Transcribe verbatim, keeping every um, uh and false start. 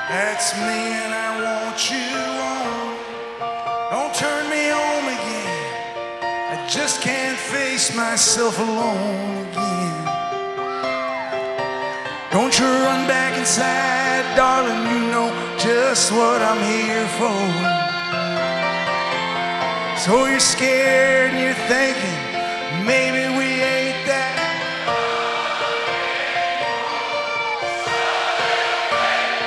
That's me and I want you on. Don't turn me home again. I just can't face myself alone again. Don't you run back inside, darling, you know just what I'm here for. So you're scared and you're thinking maybe